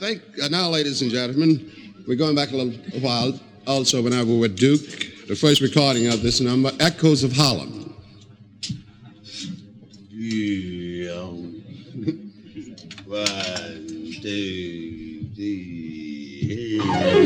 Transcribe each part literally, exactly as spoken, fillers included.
think uh, now, ladies and gentlemen, we're going back a little a while. Also, when I was with Duke, the first recording of this number, Echoes of Harlem. Yeah. One, two, three.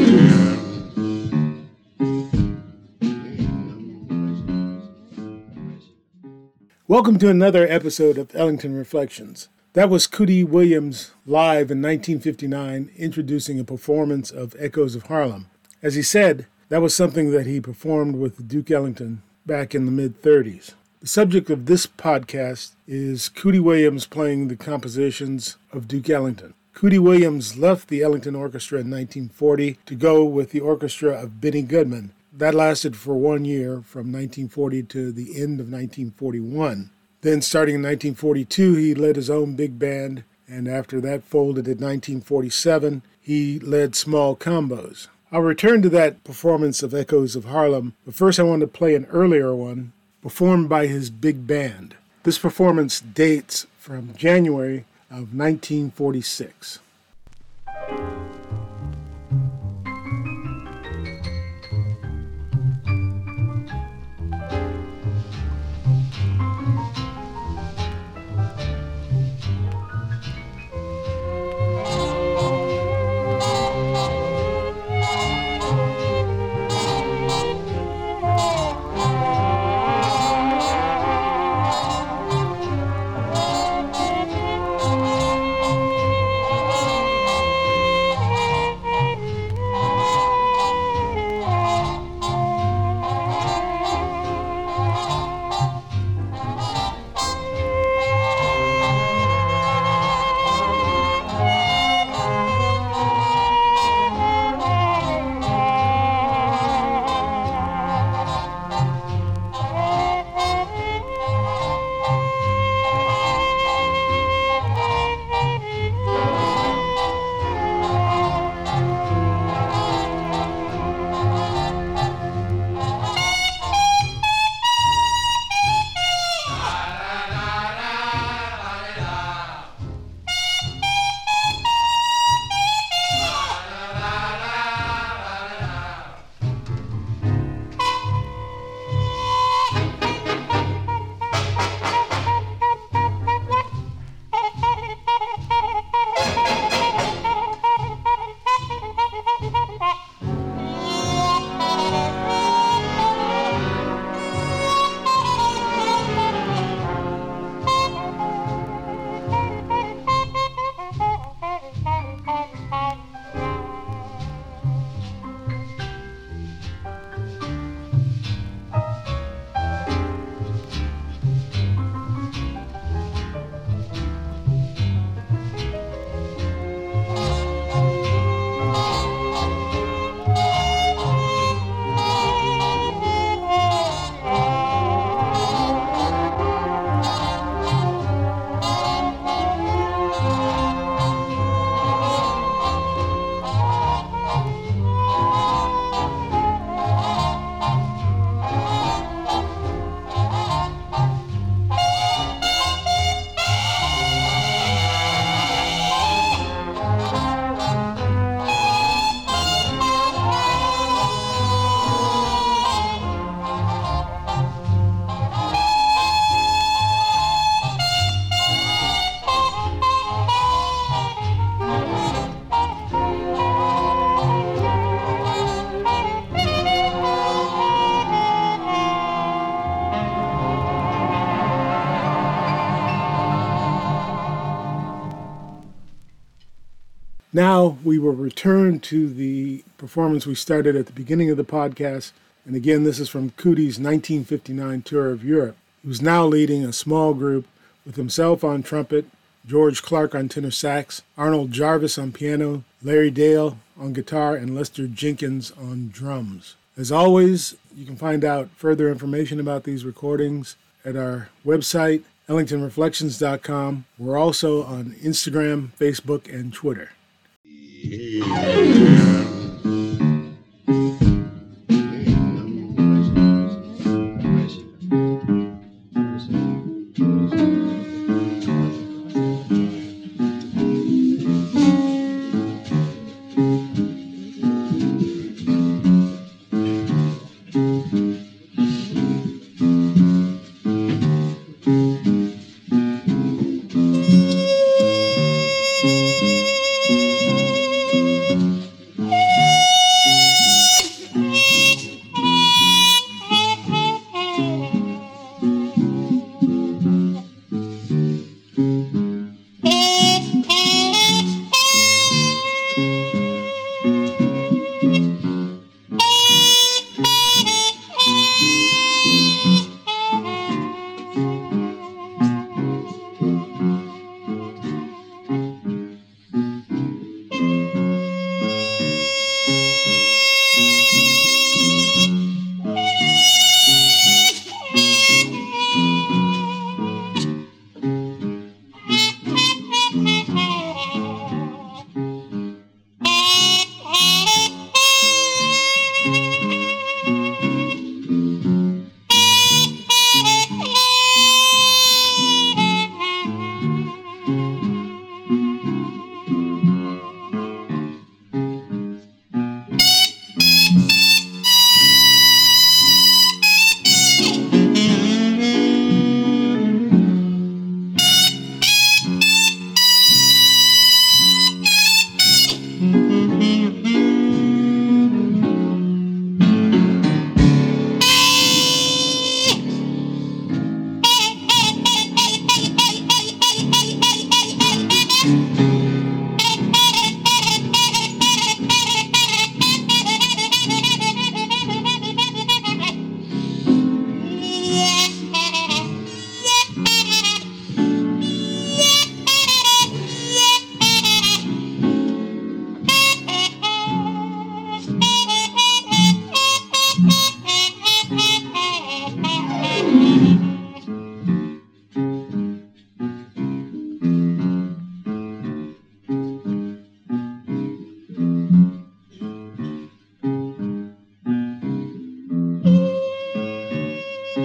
Welcome to another episode of Ellington Reflections. That was Cootie Williams live in nineteen fifty-nine, introducing a performance of Echoes of Harlem. As he said, that was something that he performed with Duke Ellington back in the mid-thirties. The subject of this podcast is Cootie Williams playing the compositions of Duke Ellington. Cootie Williams left the Ellington Orchestra in nineteen forty to go with the orchestra of Benny Goodman. That lasted for one year, from nineteen forty to the end of nineteen forty-one. Then, starting in nineteen forty-two, he led his own big band, and after that folded in nineteen forty-seven, he led small combos. I'll return to that performance of Echoes of Harlem, but first I want to play an earlier one, performed by his big band. This performance dates from January of nineteen forty-six. Now we will return to the performance we started at the beginning of the podcast. And again, this is from Cootie's nineteen fifty-nine tour of Europe. He was now leading a small group with himself on trumpet, George Clark on tenor sax, Arnold Jarvis on piano, Larry Dale on guitar, and Lester Jenkins on drums. As always, you can find out further information about these recordings at our website, ellington reflections dot com. We're also on Instagram, Facebook, and Twitter.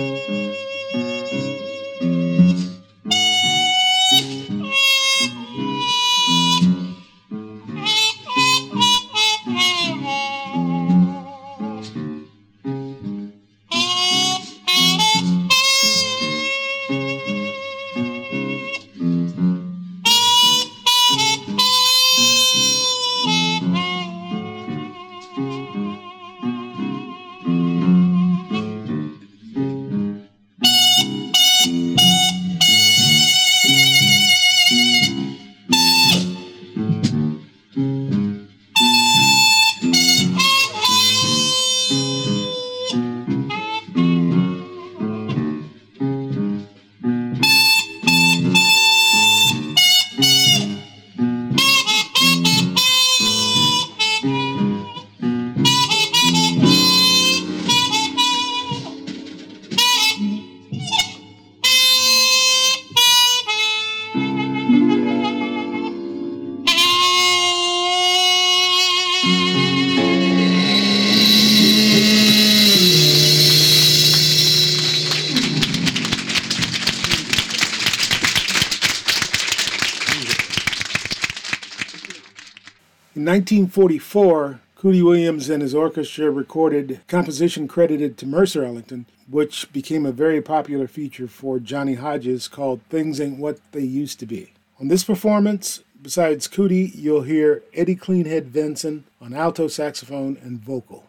In nineteen forty-four, Cootie Williams and his orchestra recorded a composition credited to Mercer Ellington, which became a very popular feature for Johnny Hodges called Things Ain't What They Used to Be. On this performance, besides Cootie, you'll hear Eddie Cleanhead Vinson on alto saxophone and vocal.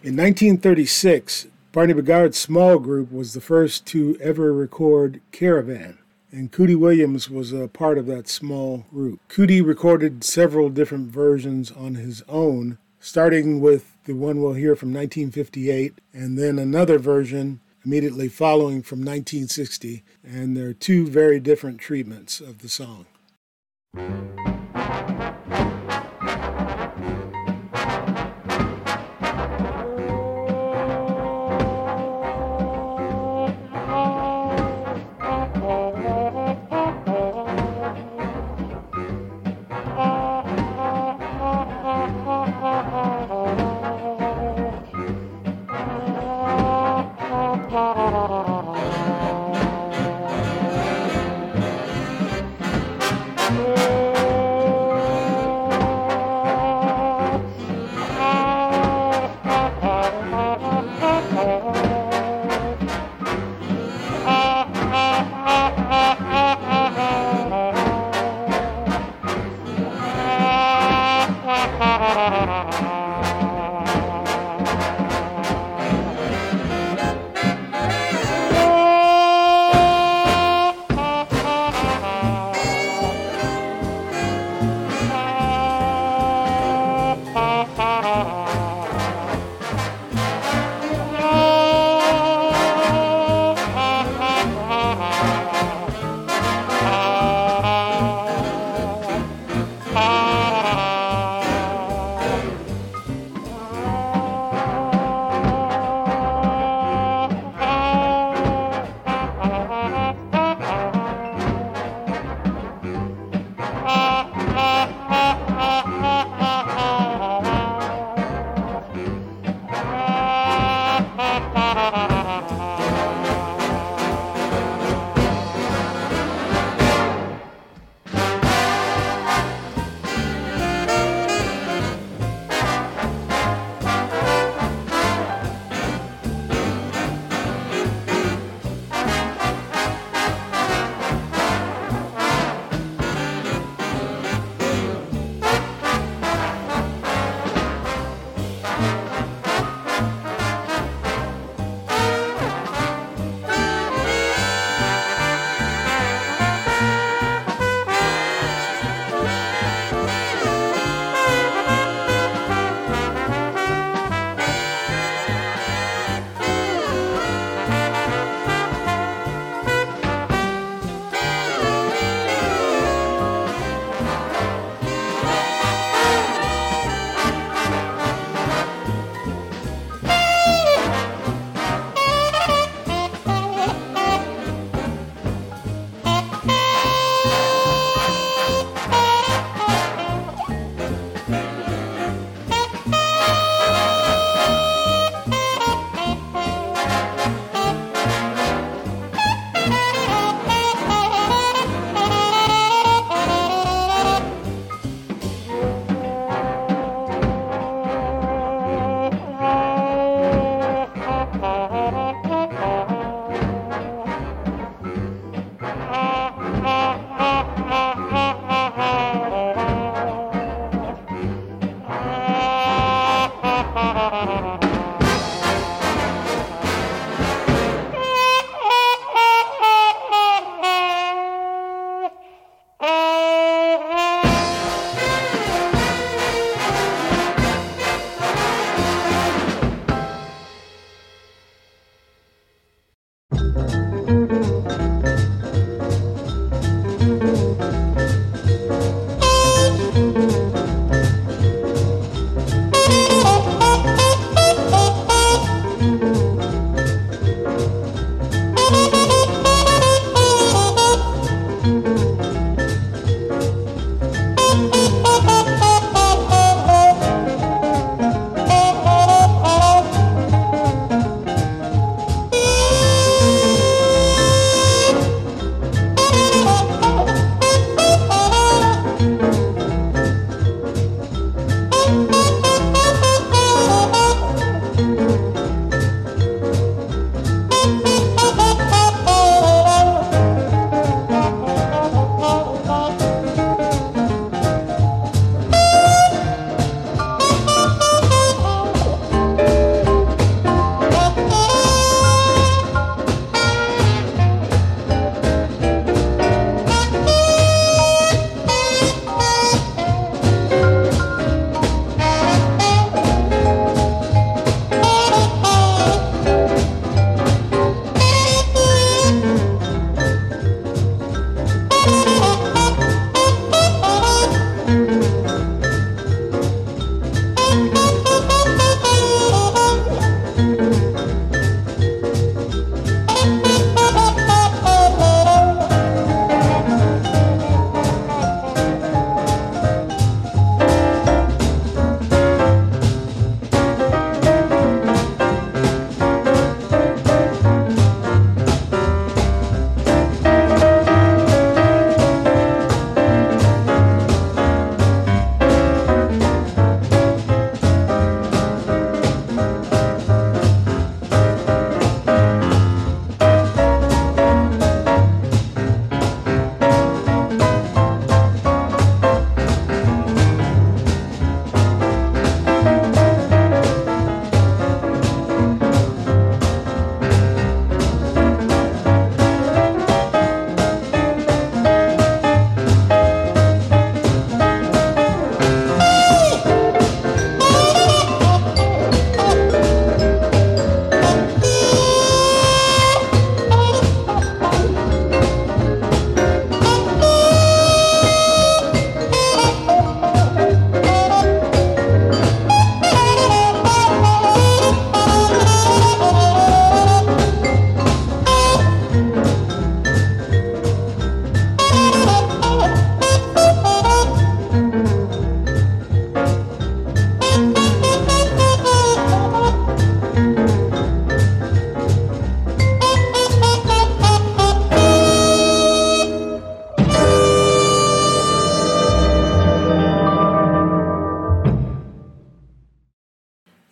In nineteen thirty-six, Barney Bigard's small group was the first to ever record Caravan, and Cootie Williams was a part of that small group. Cootie recorded several different versions on his own, starting with the one we'll hear from nineteen fifty-eight, and then another version immediately following from nineteen sixty, and there are two very different treatments of the song.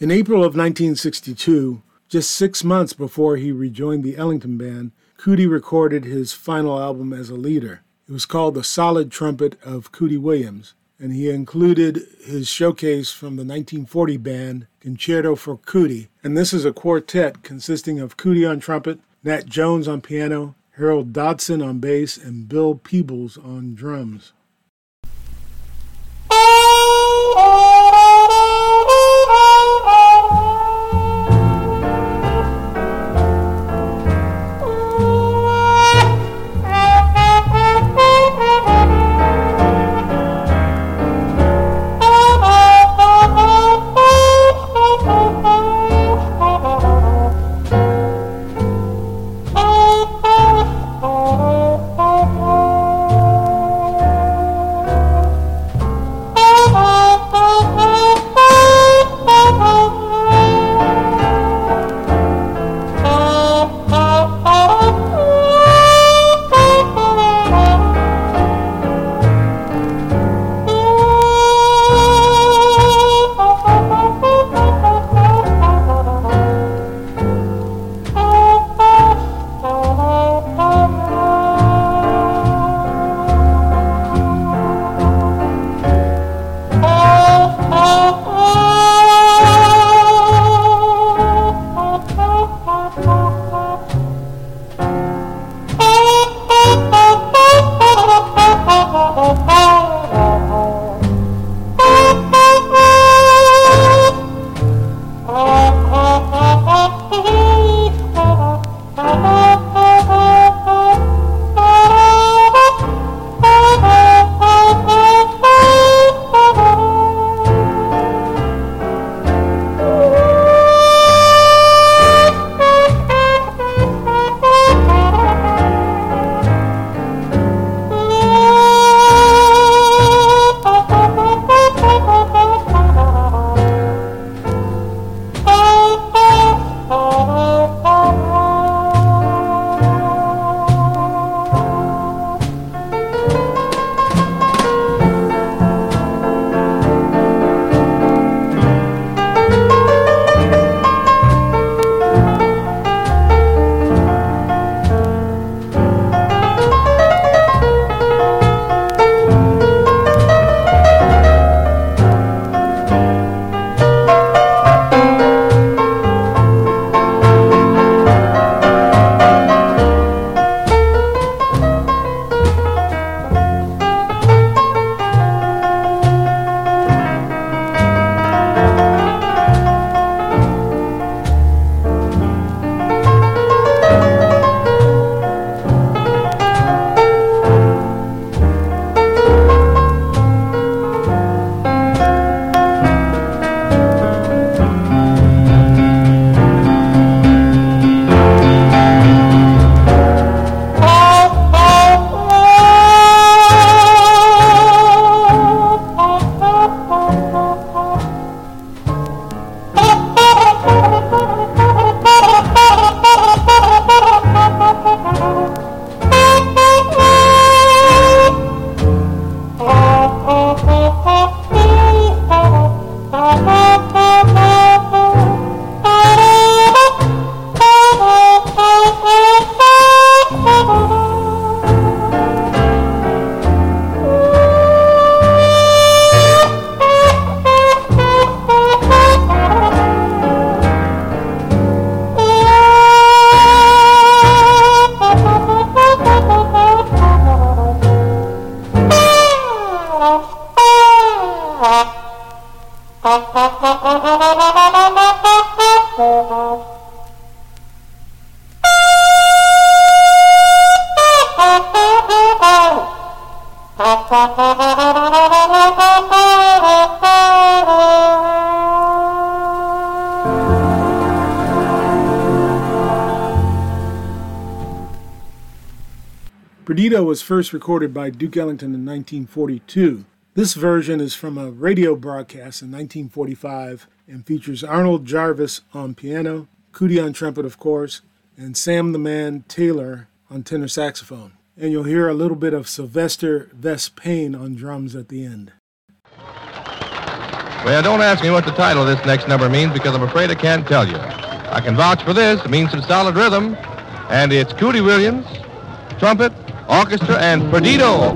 In April of nineteen sixty-two, just six months before he rejoined the Ellington Band, Cootie recorded his final album as a leader. It was called The Solid Trumpet of Cootie Williams, and he included his showcase from the nineteen forty band Concerto for Cootie. And this is a quartet consisting of Cootie on trumpet, Nat Jones on piano, Harold Dodson on bass, and Bill Peebles on drums. Perdido was first recorded by Duke Ellington in nineteen forty-two. This version is from a radio broadcast in nineteen forty-five and features Arnold Jarvis on piano, Cootie on trumpet, of course, and Sam the Man Taylor on tenor saxophone. And you'll hear a little bit of Sylvester Vest Payne on drums at the end. Well, don't ask me what the title of this next number means because I'm afraid I can't tell you. I can vouch for this. It means some solid rhythm. And it's Cootie Williams, trumpet, orchestra, and Perdido.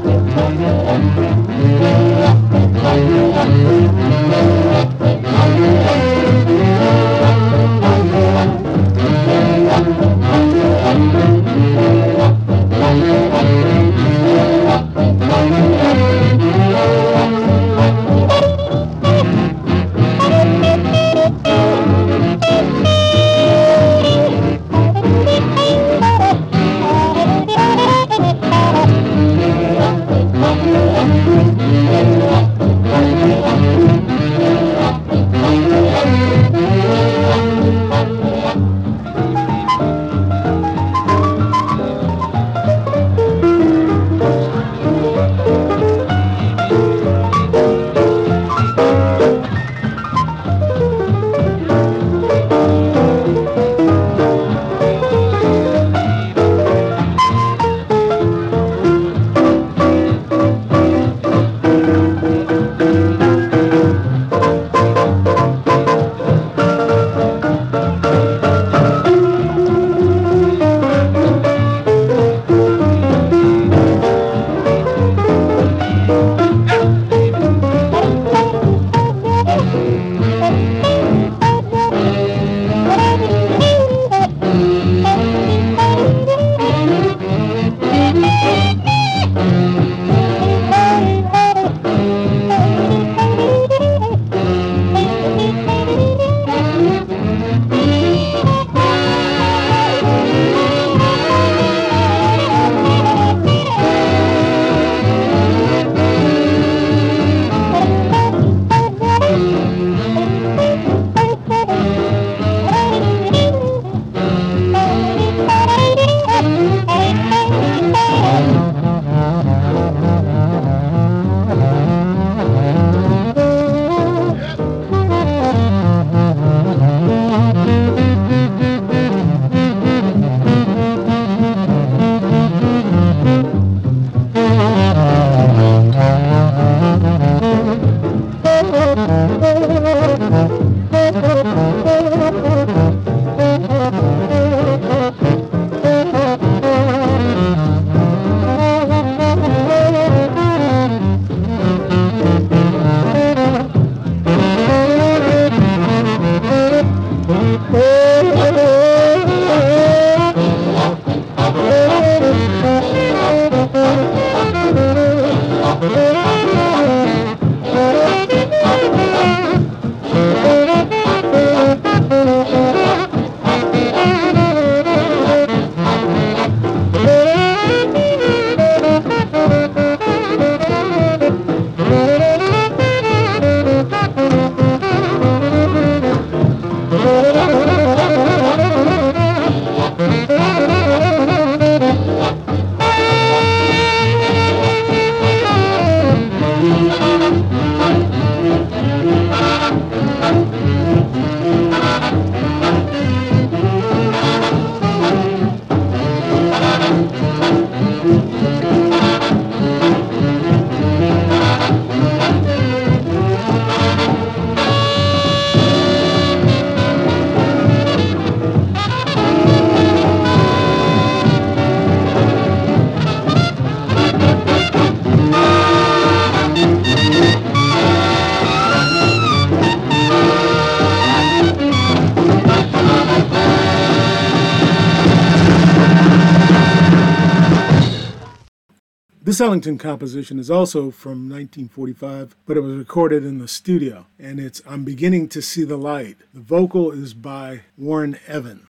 This Ellington composition is also from nineteen forty-five, but it was recorded in the studio, and it's I'm Beginning to See the Light. The vocal is by Warren Evan.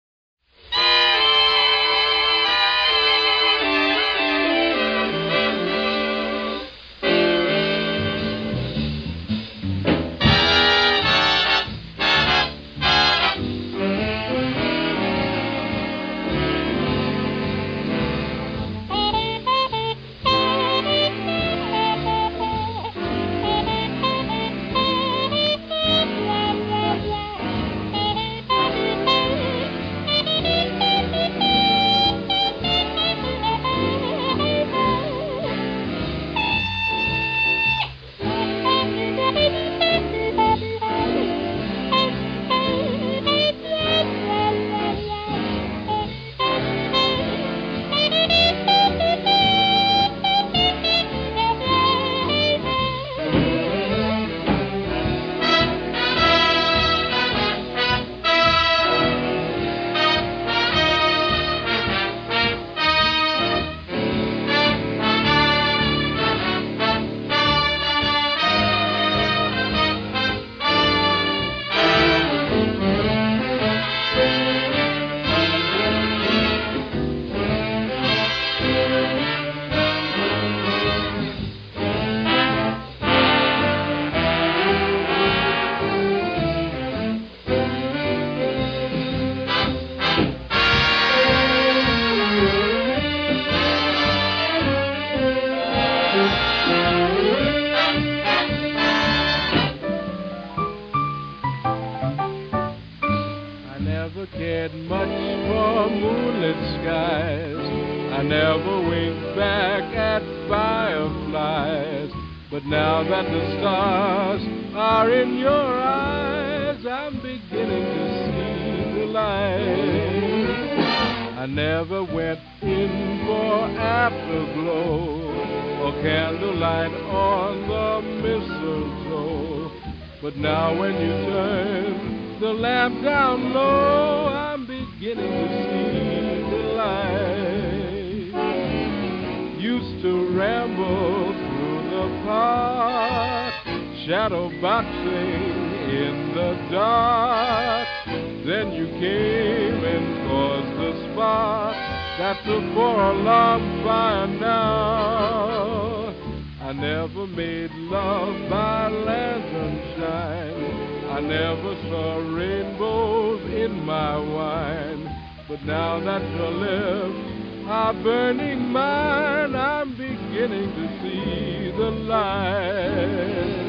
starlit skies. I never winked back at fireflies. But now that the stars are in your eyes, I'm beginning to see the light. I never went in for afterglow or candlelight on the mistletoe. But now when you turn the lamp down low, I'm beginning to see the light. Used to ramble through the park, shadow boxing in the dark. Then you came and caused the spark that's a for a long fire now. I never made love by lantern shine. I never saw rainbows in my wine. But now that your lips are burning mine, I'm beginning to see the light.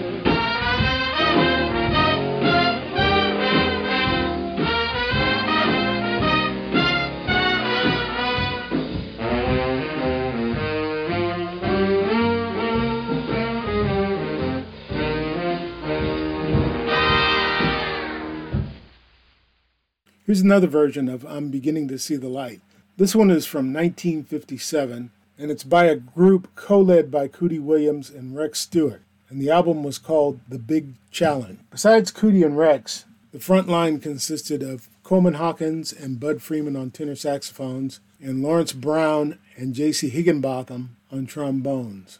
Here's another version of I'm Beginning to See the Light. This one is from nineteen fifty-seven, and it's by a group co-led by Cootie Williams and Rex Stewart, and the album was called The Big Challenge. Besides Cootie and Rex, the front line consisted of Coleman Hawkins and Bud Freeman on tenor saxophones, and Lawrence Brown and J C Higginbotham on trombones.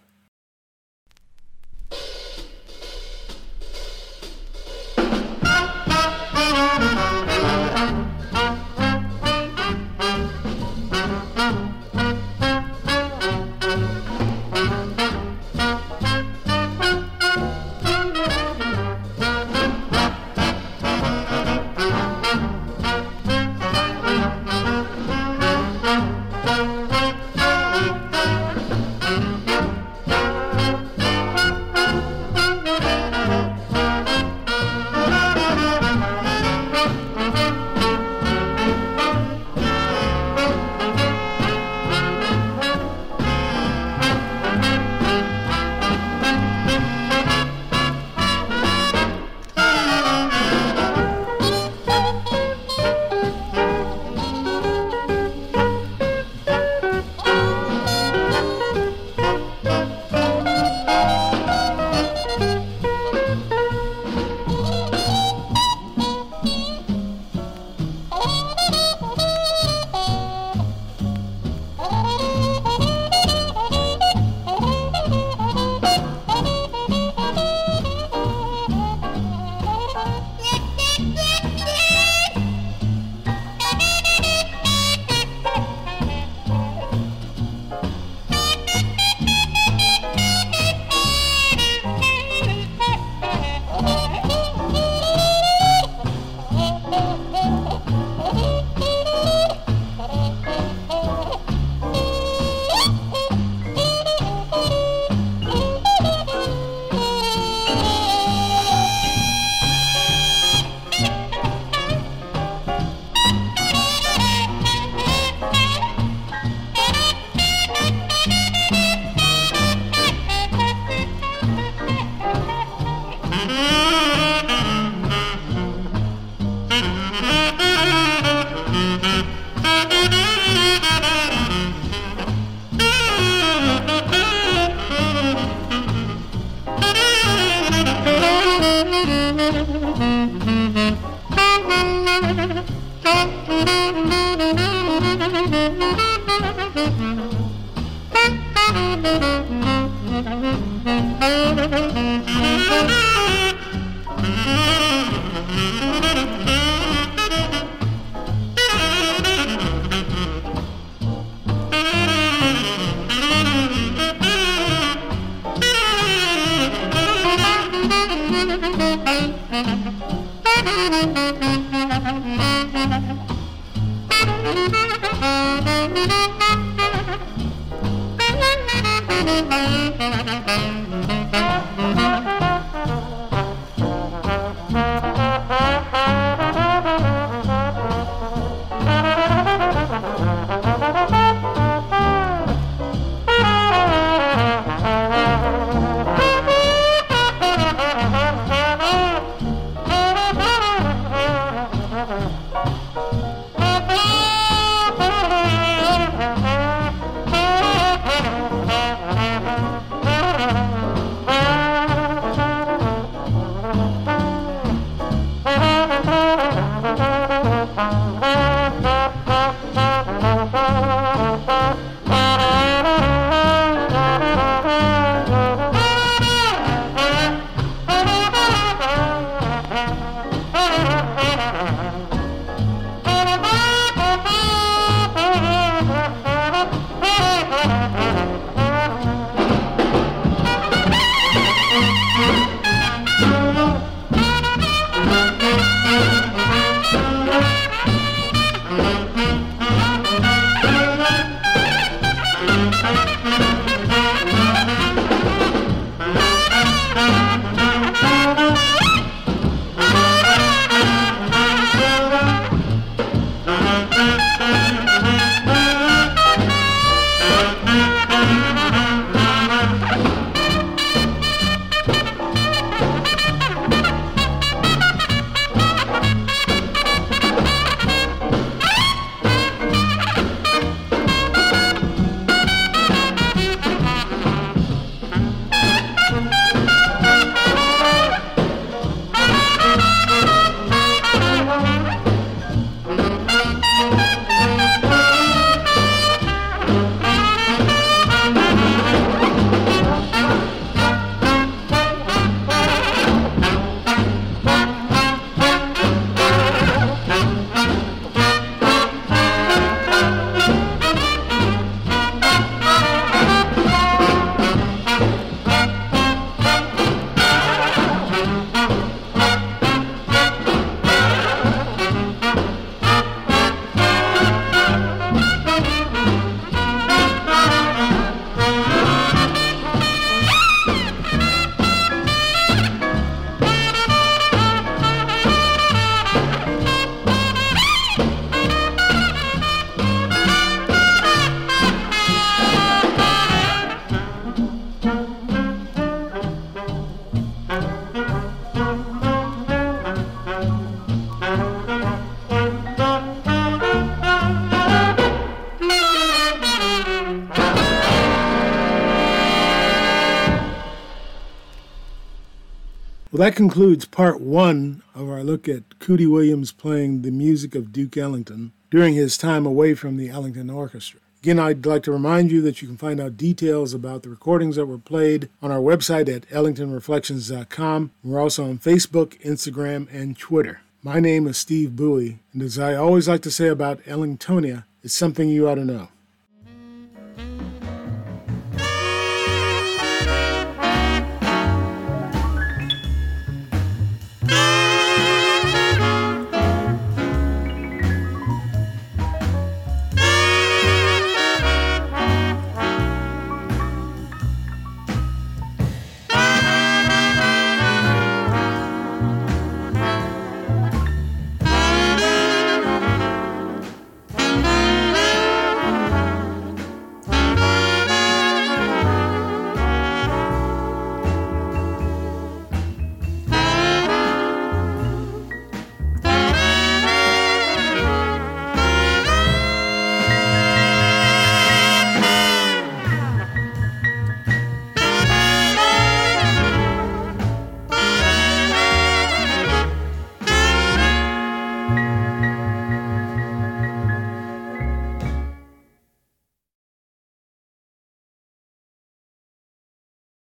Well, that concludes part one of our look at Cootie Williams playing the music of Duke Ellington during his time away from the Ellington Orchestra. Again, I'd like to remind you that you can find out details about the recordings that were played on our website at ellington reflections dot com. We're also on Facebook, Instagram, and Twitter. My name is Steve Bowie, and as I always like to say about Ellingtonia, it's something you ought to know.